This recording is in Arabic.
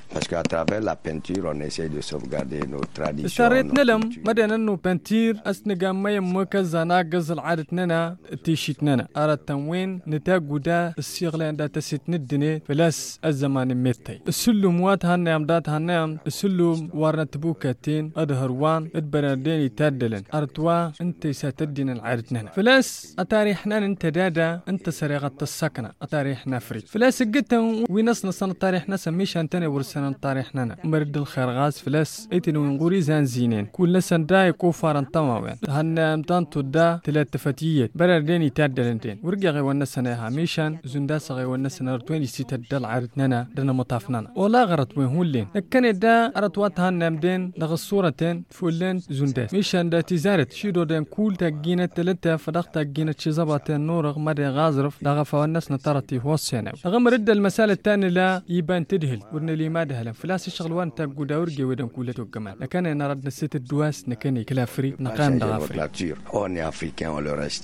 parce qu'à travers la peinture on essaie de sauvegarder nos traditions. سريت نلم مدن انه بنتير اسنقا ما يمك الزنا قزل عادتنا تيشيتنا ارى التنوين نتاج ودا السيغلان دا تسيت ندني فلاس الزمان ميتي السلو موات هنام دات هنام السلو وارنا تبوكاتين ادهروان ادبردين تادلن ارتوا انت ستدين العادتنا فلاس اتاريحنا انت دادا انت سريغة السكنة اتاريحنا فري فلاس قدتهم وينصنا سنة تاريحنا سميش انتني ورسنا تاريحنا مرد الخرغاز فلاس ايتنو نغوري زان زينين كل سن دا يكوفارن تماوين هنام تانتو دا تلات فتية بردين تادلنتين ورقا غي ونسنا هاميشان زنداس غي ونسنا رتوين يسيت الدل عادتنا دنا مطافنانا ولا غرط وين هولين لكن دا ارتوات هنام دين لغصورتين فولين زنداس ميشان دا تزارت شيدو دين كول تاقينة تلتا فدق تاقينة شزاباتين نورغ مدى غازرف لغفا ونسنا ترتي هوسينا غم رد المسالة التاني لا يبان تدهل ورنا لي ما دهلا فلاس شغلوان تاقو دا ورقا ودن كولتو كمان لكن نرد نسيت الدواس نكني كلا فري نقام دا فري